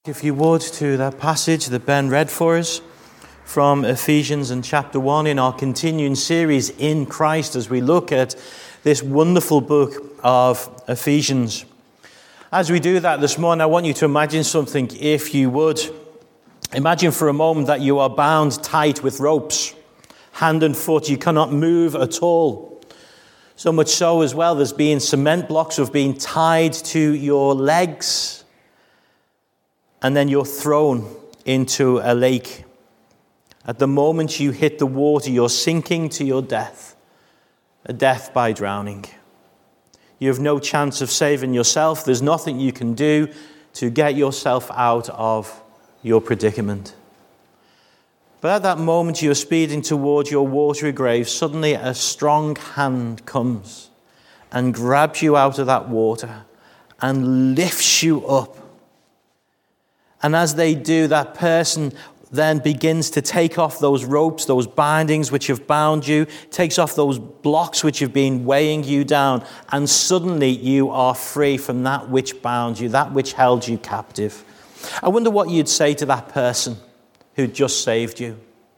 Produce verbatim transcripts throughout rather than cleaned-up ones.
If you would, to that passage that Ben read for us from Ephesians and chapter one in our continuing series in Christ as we look at this wonderful book of Ephesians. As we do that this morning, I want you to imagine something, if you would. Imagine for a moment that you are bound tight with ropes, hand and foot. You cannot move at all. So much so as well, there's been cement blocks have been tied to your legs. And then you're thrown into a lake. At the moment you hit the water, you're sinking to your death. A death by drowning. You have no chance of saving yourself. There's nothing you can do to get yourself out of your predicament. But at that moment you're speeding towards your watery grave. Suddenly a strong hand comes and grabs you out of that water and lifts you up. And as they do, that person then begins to take off those ropes, those bindings which have bound you, takes off those blocks which have been weighing you down, and suddenly you are free from that which bound you, that which held you captive. I wonder what you'd say to that person who just saved you.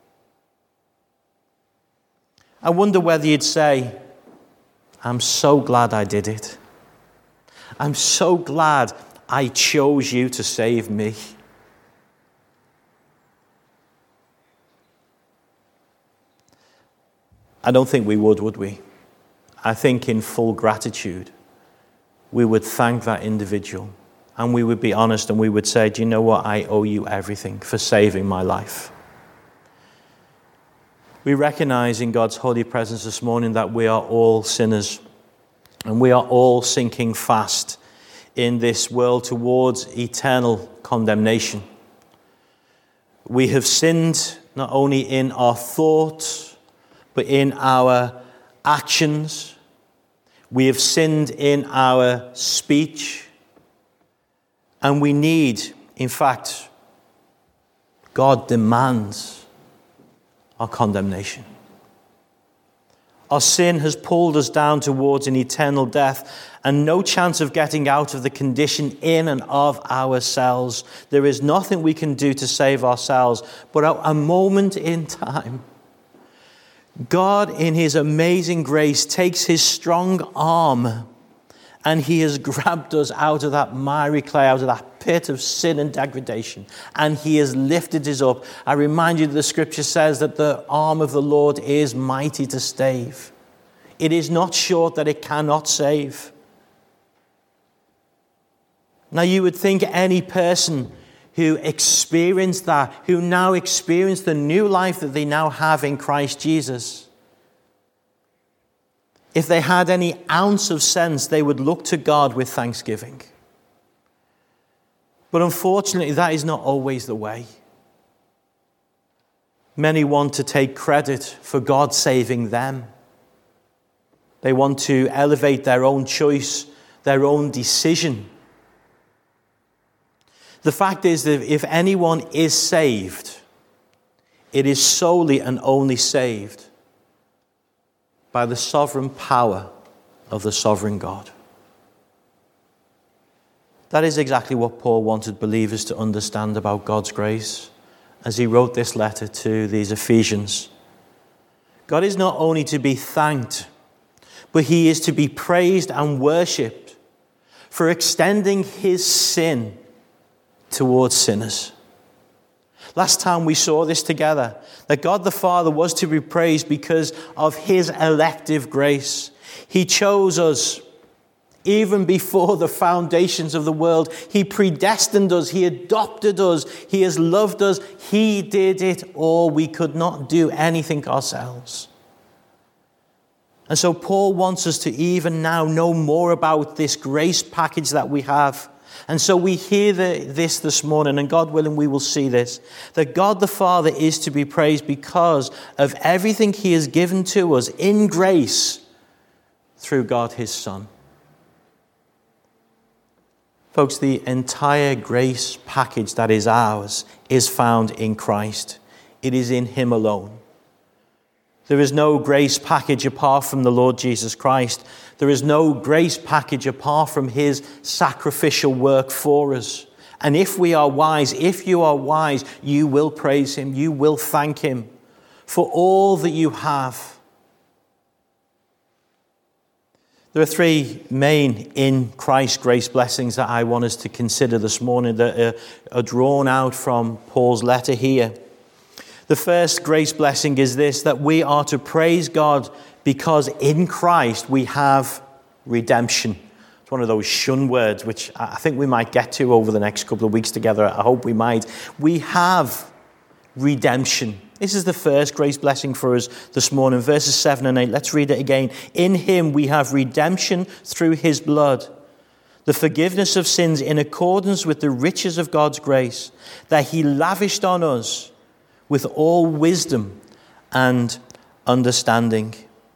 I wonder whether you'd say, I'm so glad I did it. I'm so glad I chose you to save me. I don't think we would, would we? I think in full gratitude, we would thank that individual and we would be honest and we would say, do you know what? I owe you everything for saving my life. We recognize in God's holy presence this morning that we are all sinners and we are all sinking fast in this world towards eternal condemnation. We have sinned not only in our thoughts, but in our actions. We have sinned in our speech. And we need, in fact, God demands our condemnation. Our sin has pulled us down towards an eternal death and no chance of getting out of the condition in and of ourselves. There is nothing we can do to save ourselves, but at a moment in time, God, in his amazing grace, takes his strong arm and he has grabbed us out of that miry clay, out of that pit of sin and degradation, and he has lifted us up. I remind you that the scripture says that the arm of the Lord is mighty to save. It is not short that it cannot save. Now you would think any person who experienced that, who now experience the new life that they now have in Christ Jesus, if they had any ounce of sense, they would look to God with thanksgiving. But unfortunately, that is not always the way. Many want to take credit for God saving them. They want to elevate their own choice, their own decision. The fact is that if anyone is saved, it is solely and only saved by the sovereign power of the sovereign God. That is exactly what Paul wanted believers to understand about God's grace as he wrote this letter to these Ephesians. God is not only to be thanked, but he is to be praised and worshipped for extending his sin towards sinners. Last time we saw this together, that God the Father was to be praised because of his elective grace. He chose us even before the foundations of the world. He predestined us. He adopted us. He has loved us. He did it all. We could not do anything ourselves. And so Paul wants us to even now know more about this grace package that we have. And so we hear the, this this morning, and God willing, we will see this, that God the Father is to be praised because of everything he has given to us in grace through God his Son. Folks, the entire grace package that is ours is found in Christ. It is in him alone. There is no grace package apart from the Lord Jesus Christ. There is no grace package apart from his sacrificial work for us. And if we are wise, if you are wise, you will praise him. You will thank him for all that you have. There are three main in Christ grace blessings that I want us to consider this morning that are, are drawn out from Paul's letter here. The first grace blessing is this, that we are to praise God because in Christ we have redemption. It's one of those shun words which I think we might get to over the next couple of weeks together. I hope we might. We have redemption. This is the first grace blessing for us this morning. Verses seven and eight. Let's read it again. In him we have redemption through his blood, the forgiveness of sins in accordance with the riches of God's grace that he lavished on us with all wisdom and understanding.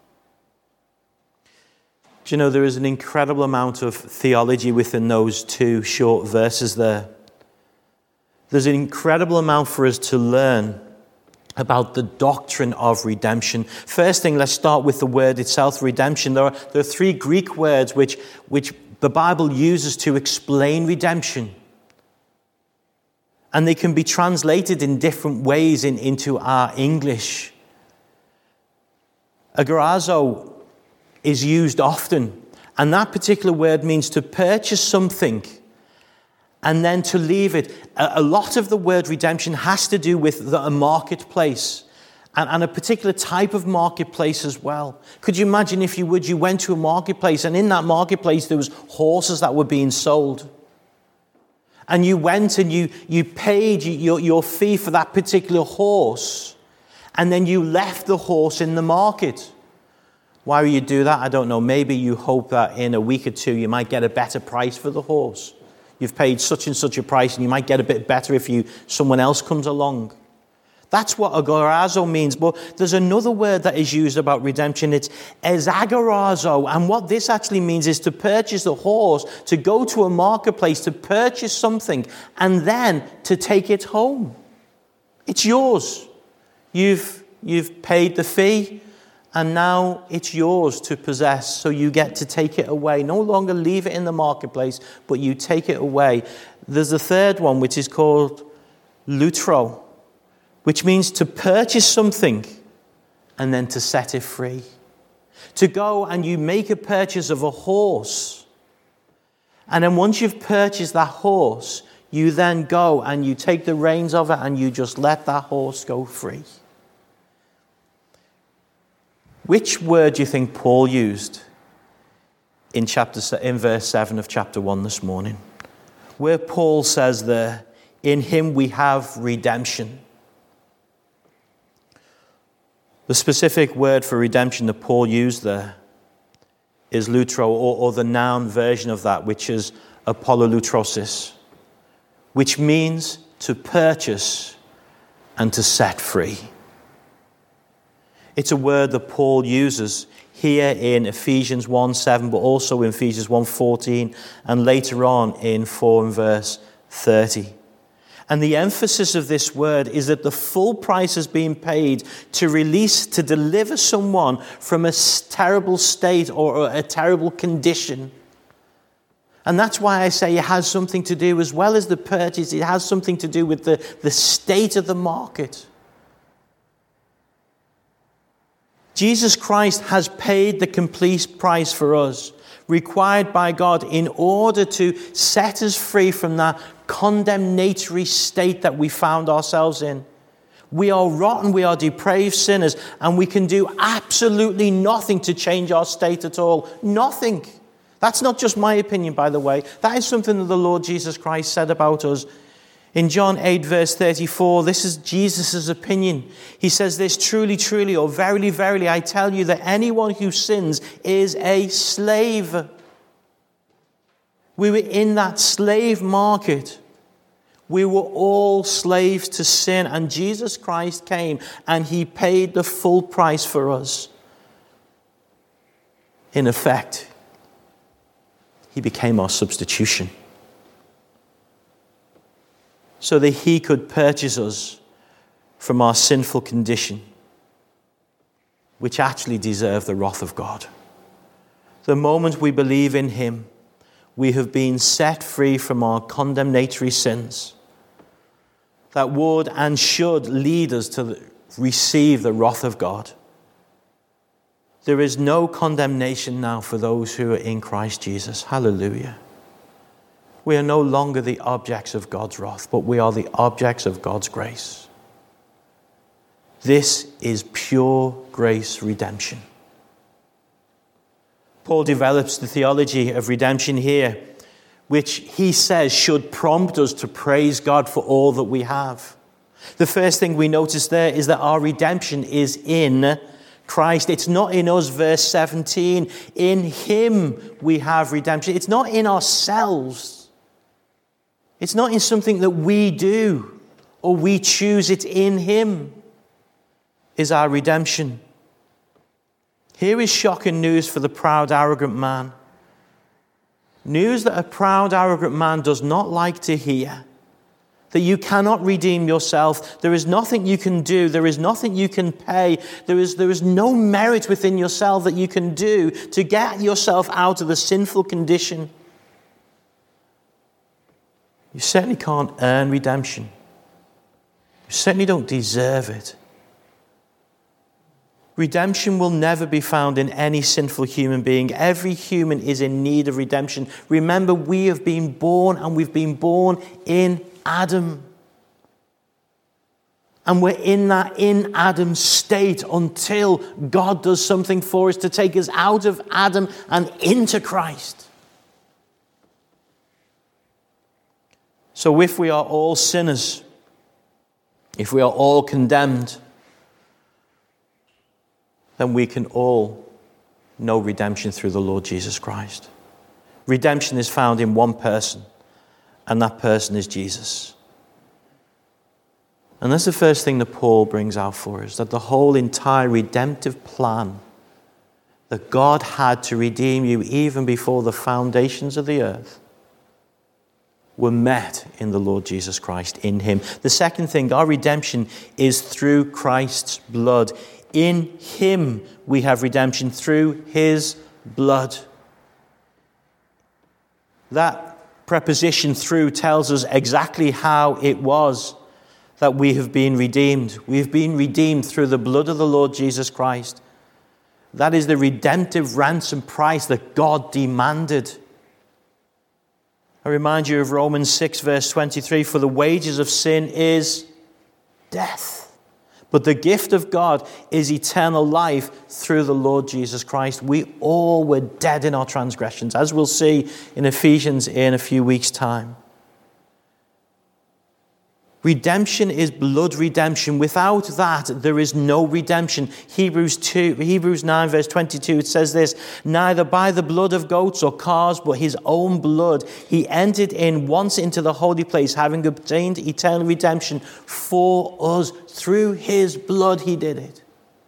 Do you know there is an incredible amount of theology within those two short verses there? There's an incredible amount for us to learn about the doctrine of redemption. First thing, let's start with the word itself, redemption. There are, there are three Greek words which, which the Bible uses to explain redemption. And they can be translated in different ways in, into our English. Agorazo is used often, and that particular word means to purchase something and then to leave it. A lot of the word redemption has to do with the, a marketplace and, and a particular type of marketplace as well. Could you imagine, if you would, you went to a marketplace and in that marketplace there was horses that were being sold. And you went and you, you paid your, your fee for that particular horse, and then you left the horse in the market. Why would you do that? I don't know. Maybe you hope that in a week or two you might get a better price for the horse. You've paid such and such a price, and you might get a bit better if you someone else comes along. That's what agorazo means. But there's another word that is used about redemption. It's exagorazo. And what this actually means is to purchase a horse, to go to a marketplace, to purchase something, and then to take it home. It's yours. You've, you've paid the fee, and now it's yours to possess. So you get to take it away. No longer leave it in the marketplace, but you take it away. There's a third one, which is called lutro, which means to purchase something and then to set it free. To go and you make a purchase of a horse. And then once you've purchased that horse, you then go and you take the reins of it and you just let that horse go free. Which word do you think Paul used in chapter in verse seven of chapter one this morning? Where Paul says there, in him we have redemption. The specific word for redemption that Paul used there is lutro, or, or the noun version of that, which is apolutrosis, which means to purchase and to set free. It's a word that Paul uses here in Ephesians one seven, but also in Ephesians one fourteen, and later on in four and verse thirty. And the emphasis of this word is that the full price has been paid to release, to deliver someone from a terrible state or a terrible condition. And that's why I say it has something to do, as well as the purchase, it has something to do with the, the state of the market. Jesus Christ has paid the complete price for us, required by God in order to set us free from that condemnatory state that we found ourselves in. We are rotten, we are depraved sinners, and we can do absolutely nothing to change our state at all. Nothing. That's not just my opinion, by the way. That is something that the Lord Jesus Christ said about us. In John eight, verse thirty-four, this is Jesus' opinion. He says this, truly, truly, or verily, verily, I tell you that anyone who sins is a slave. We were in that slave market. We were all slaves to sin, and Jesus Christ came and he paid the full price for us. In effect, he became our substitution, so that he could purchase us from our sinful condition, which actually deserved the wrath of God. The moment we believe in him, we have been set free from our condemnatory sins that would and should lead us to receive the wrath of God. There is no condemnation now for those who are in Christ Jesus. Hallelujah. We are no longer the objects of God's wrath, but we are the objects of God's grace. This is pure grace redemption. Paul develops the theology of redemption here, which he says should prompt us to praise God for all that we have. The first thing we notice there is that our redemption is in Christ. It's not in us, verse seventeen. In him we have redemption. It's not in ourselves. It's not in something that we do or we choose. It's in him is our redemption. Here is shocking news for the proud, arrogant man. News that a proud, arrogant man does not like to hear. That you cannot redeem yourself. There is nothing you can do. There is nothing you can pay. There is, there is no merit within yourself that you can do to get yourself out of the sinful condition. You certainly can't earn redemption. You certainly don't deserve it. Redemption will never be found in any sinful human being. Every human is in need of redemption. Remember, we have been born, and we've been born in Adam. And we're in that in Adam state until God does something for us to take us out of Adam and into Christ. So if we are all sinners, if we are all condemned, then we can all know redemption through the Lord Jesus Christ. Redemption is found in one person, and that person is Jesus. And that's the first thing that Paul brings out for us, that the whole entire redemptive plan that God had to redeem you even before the foundations of the earth were met in the Lord Jesus Christ, in him. The second thing, our redemption is through Christ's blood. In him we have redemption through his blood. That preposition through tells us exactly how it was that we have been redeemed. We have been redeemed through the blood of the Lord Jesus Christ. That is the redemptive ransom price that God demanded. I remind you of Romans six verse twenty-three, for the wages of sin is death. But the gift of God is eternal life through the Lord Jesus Christ. We all were dead in our transgressions, as we'll see in Ephesians in a few weeks' time. Redemption is blood redemption. Without that, there is no redemption. Hebrews two, Hebrews nine verse twenty-two, it says this, neither by the blood of goats or calves, but his own blood, he entered in once into the holy place, having obtained eternal redemption for us. Through his blood he did it.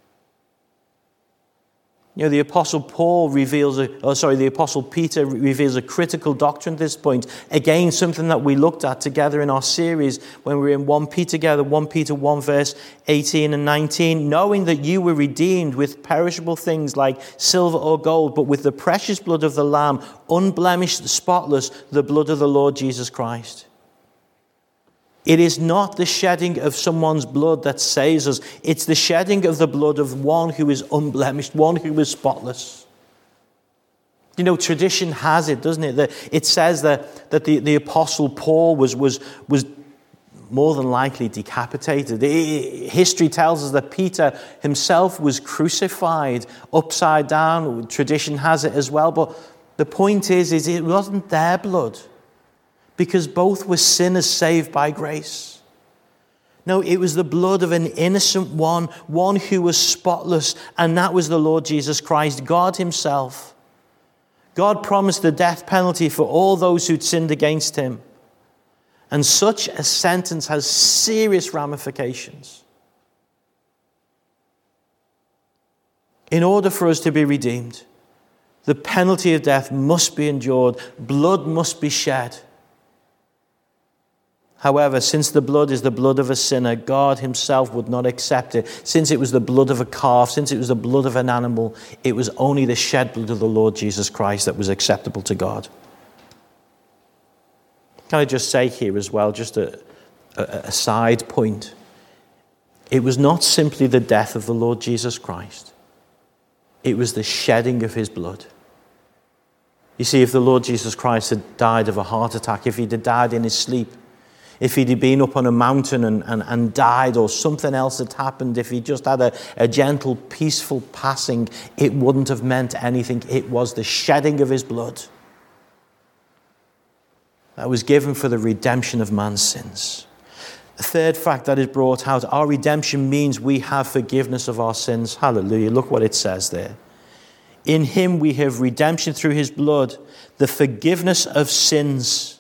You know, the Apostle Paul reveals, a, oh, sorry, the Apostle Peter reveals a critical doctrine at this point. Again, something that we looked at together in our series when we were in First Peter together, First Peter one verse eighteen and nineteen. Knowing that you were redeemed with perishable things like silver or gold, but with the precious blood of the Lamb, unblemished, spotless, the blood of the Lord Jesus Christ. It is not the shedding of someone's blood that saves us. It's the shedding of the blood of one who is unblemished, one who is spotless. You know, tradition has it, doesn't it? That it says that, that the, the Apostle Paul was, was, was more than likely decapitated. It, history tells us that Peter himself was crucified upside down. Tradition has it as well. But the point is, is it wasn't their blood. Because both were sinners saved by grace. No, it was the blood of an innocent one, one who was spotless, and that was the Lord Jesus Christ, God himself. God promised the death penalty for all those who'd sinned against him. And such a sentence has serious ramifications. In order for us to be redeemed, the penalty of death must be endured, blood must be shed. However, since the blood is the blood of a sinner, God himself would not accept it. Since it was the blood of a calf, since it was the blood of an animal, it was only the shed blood of the Lord Jesus Christ that was acceptable to God. Can I just say here as well, just a, a, a side point? It was not simply the death of the Lord Jesus Christ. It was the shedding of his blood. You see, if the Lord Jesus Christ had died of a heart attack, if he'd have died in his sleep, if he'd been up on a mountain and, and, and died, or something else had happened, if he just had a, a gentle, peaceful passing, it wouldn't have meant anything. It was the shedding of his blood that was given for the redemption of man's sins. The third fact that is brought out, our redemption means we have forgiveness of our sins. Hallelujah. Look what it says there. In him we have redemption through his blood, the forgiveness of sins.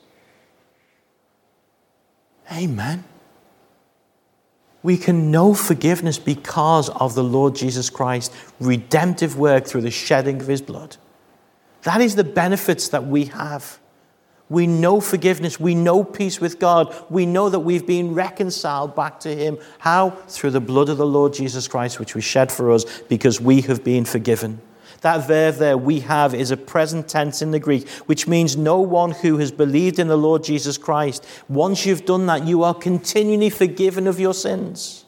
Amen. We can know forgiveness because of the Lord Jesus Christ's redemptive work through the shedding of his blood. That is the benefits that we have. We know forgiveness. We know peace with God. We know that we've been reconciled back to him. How? Through the blood of the Lord Jesus Christ, which was shed for us because we have been forgiven. That verb there, we have, is a present tense in the Greek, which means no one who has believed in the Lord Jesus Christ. Once you've done that, you are continually forgiven of your sins.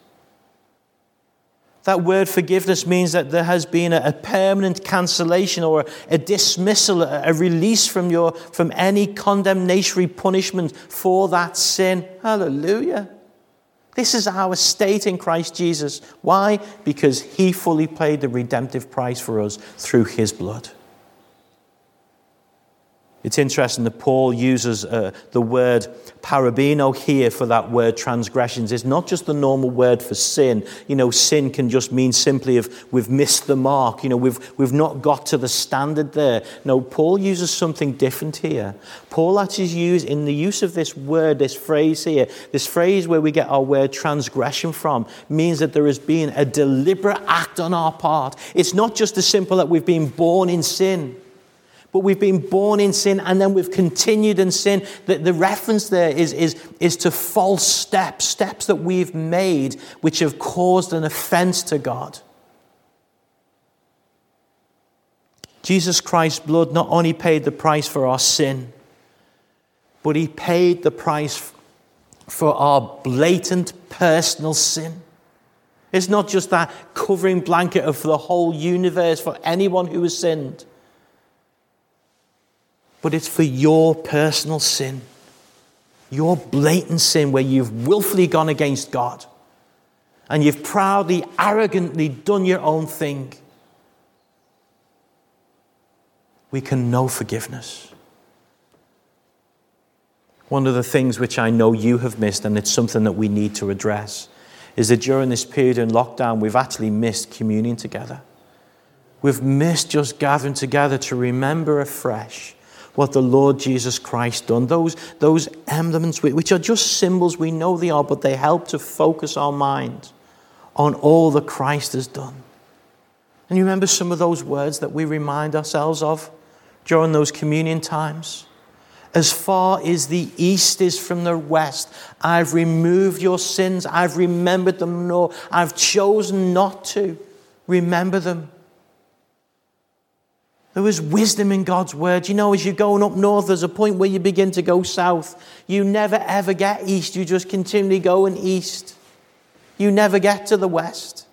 That word forgiveness means that there has been a, a permanent cancellation or a, a dismissal, a, a release from your from any condemnatory punishment for that sin. Hallelujah. This is our state in Christ Jesus. Why? Because he fully paid the redemptive price for us through his blood. It's interesting that Paul uses uh, the word parabeno here for that word transgressions. It's not just the normal word for sin. You know, sin can just mean simply if we've missed the mark. You know, we've we've not got to the standard there. No, Paul uses something different here. Paul actually uses, in the use of this word, this phrase here, this phrase where we get our word transgression from, means that there has been a deliberate act on our part. It's not just as simple that we've been born in sin. But we've been born in sin and then we've continued in sin. The, the reference there is, is, is to false steps, steps that we've made which have caused an offense to God. Jesus Christ's blood not only paid the price for our sin, but he paid the price for our blatant personal sin. It's not just that covering blanket of the whole universe for anyone who has sinned. But it's for your personal sin. Your blatant sin where you've willfully gone against God. And you've proudly, arrogantly done your own thing. We can know forgiveness. One of the things which I know you have missed, and it's something that we need to address, is that during this period in lockdown, we've actually missed communion together. We've missed just gathering together to remember afresh what the Lord Jesus Christ done. Those, those emblems, which are just symbols, we know they are, but they help to focus our mind on all that Christ has done. And you remember some of those words that we remind ourselves of during those communion times? As far as the east is from the west, I've removed your sins. I've remembered them no. I've chosen not to remember them. There was wisdom in God's word. You know, as you're going up north, there's a point where you begin to go south. You never ever get east. You just continually going east. You never get to the west.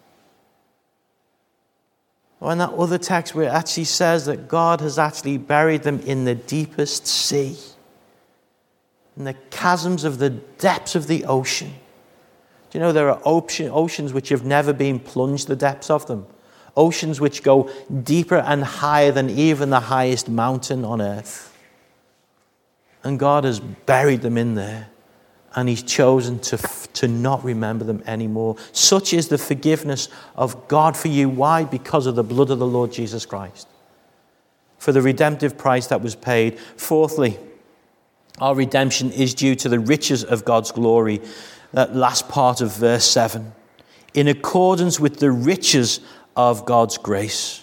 Or in that other text where it actually says that God has actually buried them in the deepest sea, in the chasms of the depths of the ocean. Do you know there are oceans which have never been plunged, the depths of them? Oceans which go deeper and higher than even the highest mountain on earth. And God has buried them in there. And he's chosen to, to not remember them anymore. Such is the forgiveness of God for you. Why? Because of the blood of the Lord Jesus Christ. For the redemptive price that was paid. Fourthly, our redemption is due to the riches of God's glory. That last part of verse seven. In accordance with the riches of God's grace.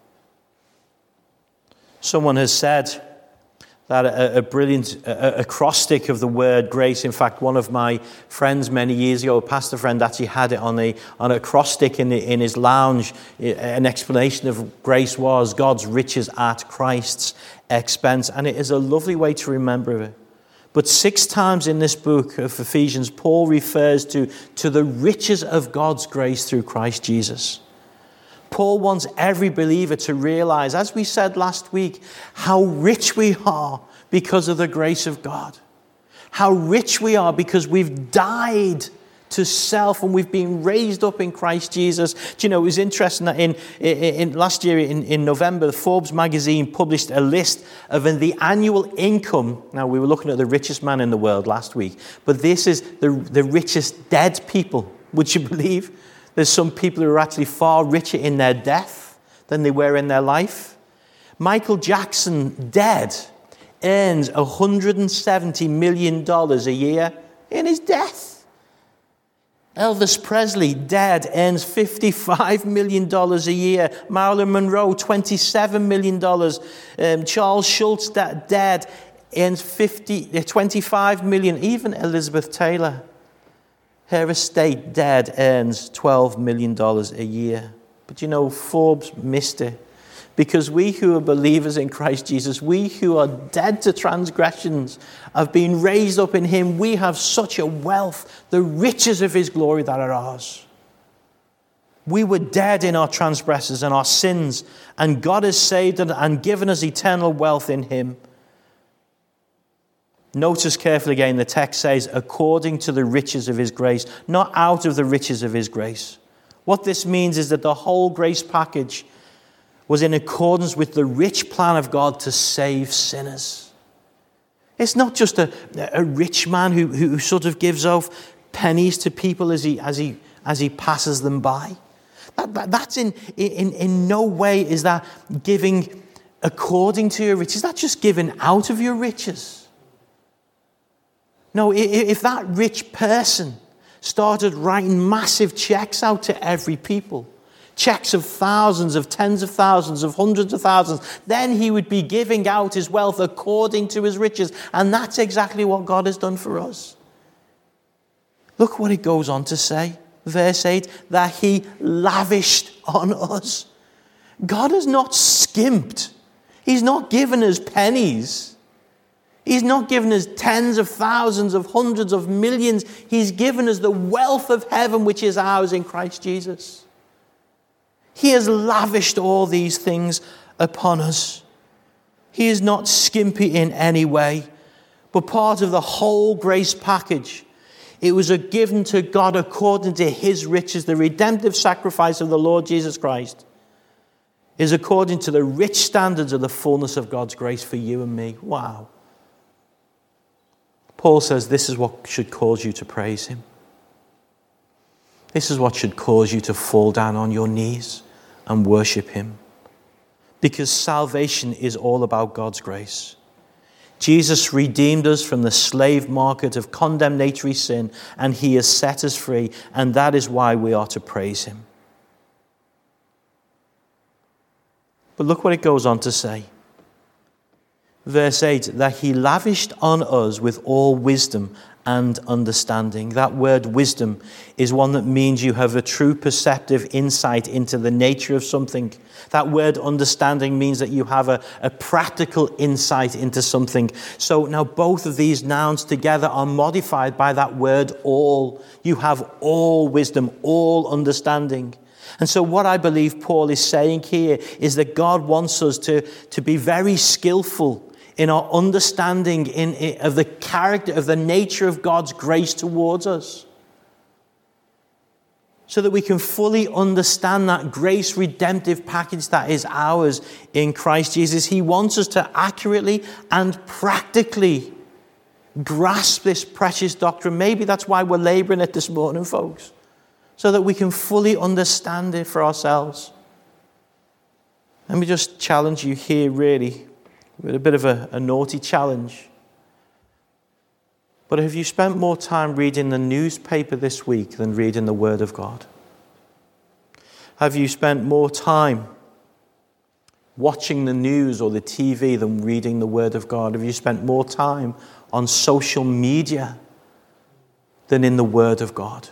Someone has said that a, a brilliant a, acrostic of the word grace. In fact, one of my friends many years ago, a pastor friend, actually had it on a on an acrostic in the, in his lounge. An explanation of grace was God's riches at Christ's expense, and it is a lovely way to remember it. But six times in this book of Ephesians, Paul refers to, to the riches of God's grace through Christ Jesus. Paul wants every believer to realize, as we said last week, how rich we are because of the grace of God. How rich we are because we've died to self and we've been raised up in Christ Jesus. Do you know, it was interesting that in, in, in last year in, in November, Forbes magazine published a list of the annual income. Now, we were looking at the richest man in the world last week, but this is the, the richest dead people. Would you believe? There's some people who are actually far richer in their death than they were in their life. Michael Jackson, dead, earns one hundred seventy million dollars a year in his death. Elvis Presley, dead, earns fifty-five million dollars a year. Marilyn Monroe, twenty-seven million dollars. Um, Charles Schultz, dead, earns fifty, twenty-five million dollars. Even Elizabeth Taylor, her estate, dead, earns twelve million dollars a year. But you know, Forbes missed it. Because we who are believers in Christ Jesus, we who are dead to transgressions, have been raised up in him. We have such a wealth, the riches of his glory that are ours. We were dead in our transgressions and our sins, and God has saved us and given us eternal wealth in him. Notice carefully again, the text says, according to the riches of his grace, not out of the riches of his grace. What this means is that the whole grace package was in accordance with the rich plan of God to save sinners. It's not just a, a rich man who, who sort of gives off pennies to people as he, as he, as he passes them by. That, that, that's in, in, in no way is that giving according to your riches. That's just giving out of your riches. No, if that rich person started writing massive checks out to every people, checks of thousands, of tens of thousands, of hundreds of thousands, then he would be giving out his wealth according to his riches. And that's exactly what God has done for us. Look what it goes on to say, verse eight, that he lavished on us. God has not skimped. He's not given us pennies. He's not given us tens of thousands, of hundreds of millions. He's given us the wealth of heaven, which is ours in Christ Jesus. He has lavished all these things upon us. He is not skimpy in any way, but part of the whole grace package. It was a given to God according to his riches. The redemptive sacrifice of the Lord Jesus Christ is according to the rich standards of the fullness of God's grace for you and me. Wow. Paul says this is what should cause you to praise him. This is what should cause you to fall down on your knees and worship him. Because salvation is all about God's grace. Jesus redeemed us from the slave market of condemnatory sin, and he has set us free, and that is why we are to praise him. But look what it goes on to say. Verse eight, that he lavished on us with all wisdom and understanding. That word wisdom is one that means you have a true perceptive insight into the nature of something. That word understanding means that you have a, a practical insight into something. So now both of these nouns together are modified by that word all. You have all wisdom, all understanding. And so what I believe Paul is saying here is that God wants us to, to be very skillful in our understanding in, in, of the character, of the nature of God's grace towards us. So that we can fully understand that grace redemptive package that is ours in Christ Jesus. He wants us to accurately and practically grasp this precious doctrine. Maybe that's why we're laboring it this morning, folks. So that we can fully understand it for ourselves. Let me just challenge you here, really, with a bit of a, a naughty challenge. But have you spent more time reading the newspaper this week than reading the Word of God? Have you spent more time watching the news or the T V than reading the Word of God? Have you spent more time on social media than in the Word of God?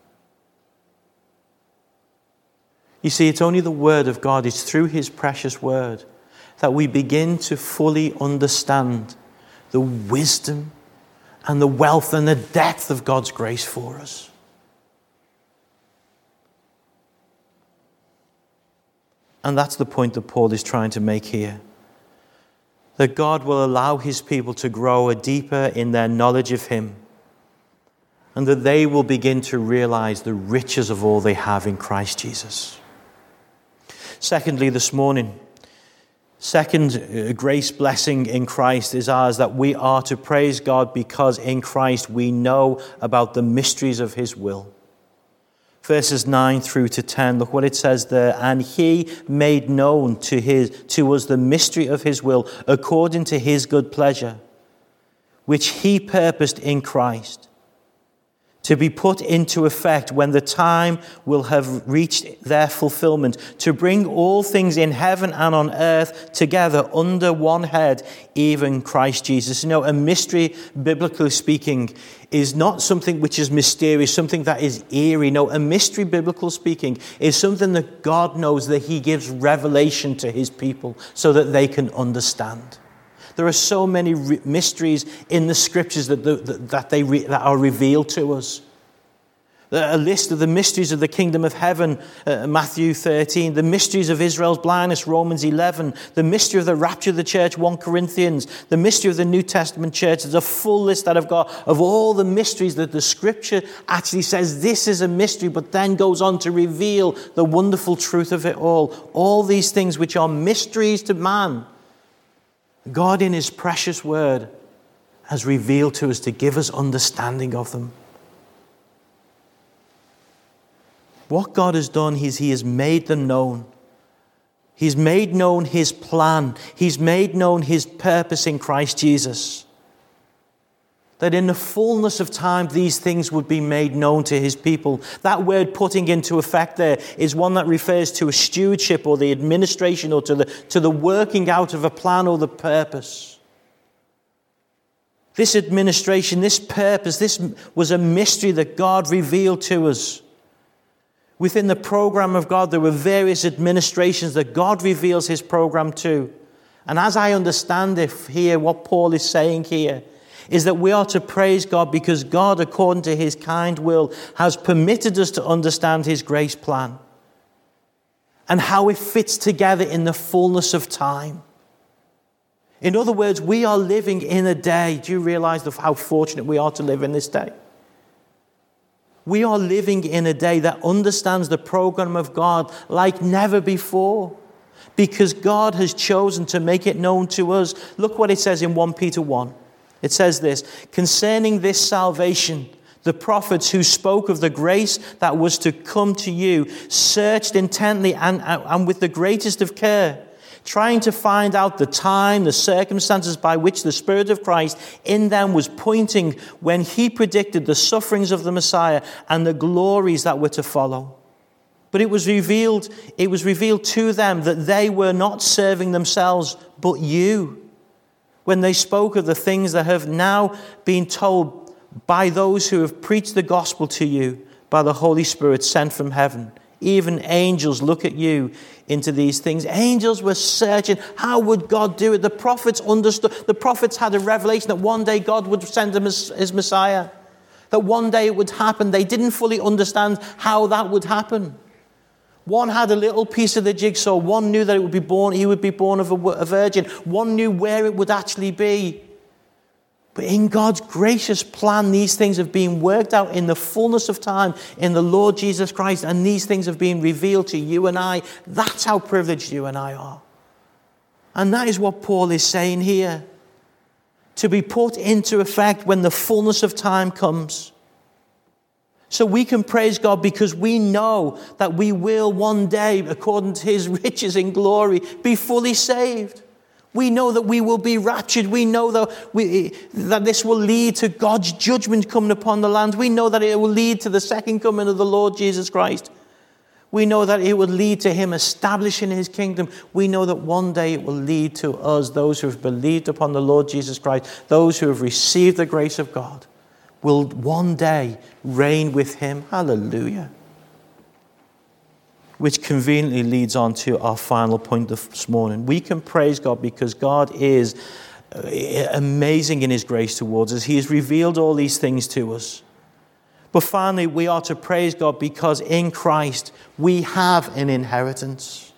You see, it's only the Word of God, it's through his precious Word that we begin to fully understand the wisdom and the wealth and the depth of God's grace for us. And that's the point that Paul is trying to make here. That God will allow his people to grow deeper in their knowledge of him, and that they will begin to realize the riches of all they have in Christ Jesus. Secondly, this morning, second grace blessing in Christ is ours, that we are to praise God because in Christ we know about the mysteries of his will. Verses nine through to ten, look what it says there. And he made known to his to us the mystery of his will according to his good pleasure, which he purposed in Christ, to be put into effect when the time will have reached their fulfillment, to bring all things in heaven and on earth together under one head, even Christ Jesus. You know, a mystery, biblically speaking, is not something which is mysterious, something that is eerie. No, a mystery, biblically speaking, is something that God knows, that he gives revelation to his people so that they can understand. There are so many re- mysteries in the scriptures that, the, that, they re- that are revealed to us. A list of the mysteries of the kingdom of heaven, uh, Matthew thirteen, the mysteries of Israel's blindness, Romans eleven, the mystery of the rapture of the church, First Corinthians, the mystery of the New Testament church. There's a full list that I've got of all the mysteries that the scripture actually says this is a mystery, but then goes on to reveal the wonderful truth of it all. All these things which are mysteries to man, God in his precious word has revealed to us to give us understanding of them. What God has done is he has made them known. He's made known his plan. He's made known his purpose in Christ Jesus. That in the fullness of time, these things would be made known to his people. That word putting into effect there is one that refers to a stewardship or the administration or to the, to the working out of a plan or the purpose. This administration, this purpose, this was a mystery that God revealed to us. Within the program of God, there were various administrations that God reveals his program to. And as I understand it here, what Paul is saying here is that we are to praise God because God, according to his kind will, has permitted us to understand his grace plan and how it fits together in the fullness of time. In other words, we are living in a day. Do you realize how fortunate we are to live in this day? We are living in a day that understands the program of God like never before, because God has chosen to make it known to us. Look what it says in First Peter one. It says this, concerning this salvation, the prophets who spoke of the grace that was to come to you searched intently and, and with the greatest of care, trying to find out the time, the circumstances by which the Spirit of Christ in them was pointing when he predicted the sufferings of the Messiah and the glories that were to follow. But it was revealed, it was revealed to them that they were not serving themselves, but you, when they spoke of the things that have now been told by those who have preached the gospel to you by the Holy Spirit sent from heaven. Even angels look at you into these things. Angels were searching. How would God do it? The prophets understood. The prophets had a revelation that one day God would send them his, his Messiah. That one day it would happen. They didn't fully understand how that would happen. One had a little piece of the jigsaw. One knew that it would be born. He would be born of a, a virgin. One knew where it would actually be. But in God's gracious plan, these things have been worked out in the fullness of time in the Lord Jesus Christ. And these things have been revealed to you and I. That's how privileged you and I are. And that is what Paul is saying here. To be put into effect when the fullness of time comes. So we can praise God because we know that we will one day, according to his riches in glory, be fully saved. We know that we will be raptured. We know that, we, that this will lead to God's judgment coming upon the land. We know that it will lead to the second coming of the Lord Jesus Christ. We know that it will lead to him establishing his kingdom. We know that one day it will lead to us, those who have believed upon the Lord Jesus Christ, those who have received the grace of God, will one day reign with him. Hallelujah. Which conveniently leads on to our final point this morning. We can praise God because God is amazing in his grace towards us. He has revealed all these things to us. But finally, we are to praise God because in Christ we have an inheritance.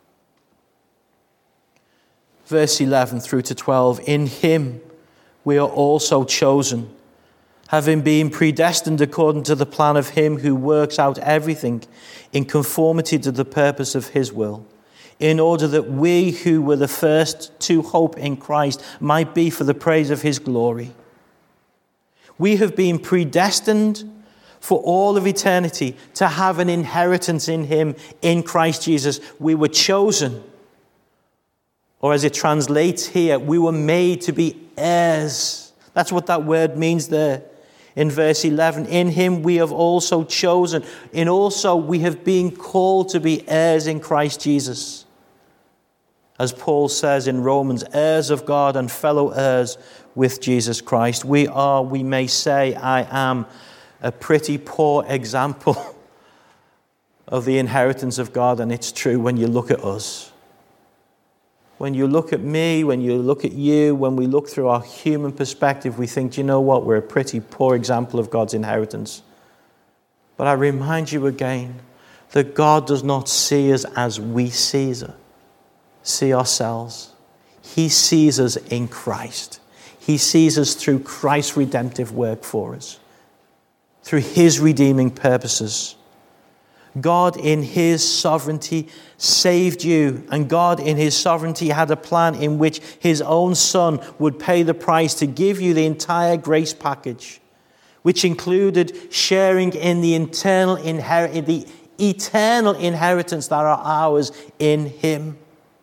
Verse eleven through to twelve, in him we are also chosen, having been predestined according to the plan of him who works out everything in conformity to the purpose of his will, in order that we who were the first to hope in Christ might be for the praise of his glory. We have been predestined for all of eternity to have an inheritance in him, in Christ Jesus. We were chosen, or as it translates here, we were made to be heirs. That's what that word means there. In verse eleven, in him we have also chosen. In also we have been called to be heirs in Christ Jesus. As Paul says in Romans, heirs of God and fellow heirs with Jesus Christ. We are, we may say, I am a pretty poor example of the inheritance of God, and it's true when you look at us. When you look at me, when you look at you, when we look through our human perspective, we think, you know what, we're a pretty poor example of God's inheritance. But I remind you again that God does not see us as we see, see ourselves. He sees us in Christ. He sees us through Christ's redemptive work for us, through his redeeming purposes. God in his sovereignty saved you, and God in his sovereignty had a plan in which his own son would pay the price to give you the entire grace package, which included sharing in the eternal inher- the eternal inheritance that are ours in him.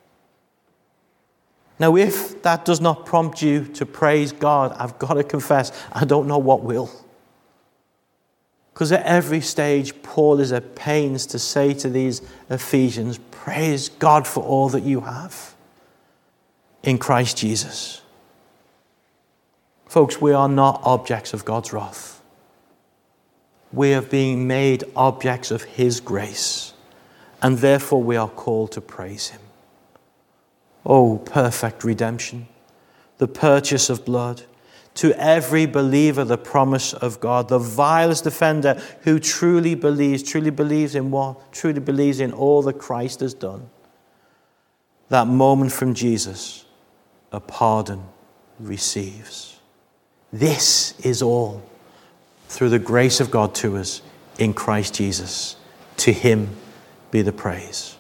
Now, if that does not prompt you to praise God, I've got to confess, I don't know what will. Because at every stage, Paul is at pains to say to these Ephesians, praise God for all that you have in Christ Jesus. Folks, we are not objects of God's wrath. We are being made objects of his grace, and therefore we are called to praise him. Oh, perfect redemption, the purchase of blood. To every believer, the promise of God, the vilest offender who truly believes, truly believes in what? Truly believes in all that Christ has done. That moment from Jesus, a pardon receives. This is all through the grace of God to us in Christ Jesus. To him be the praise.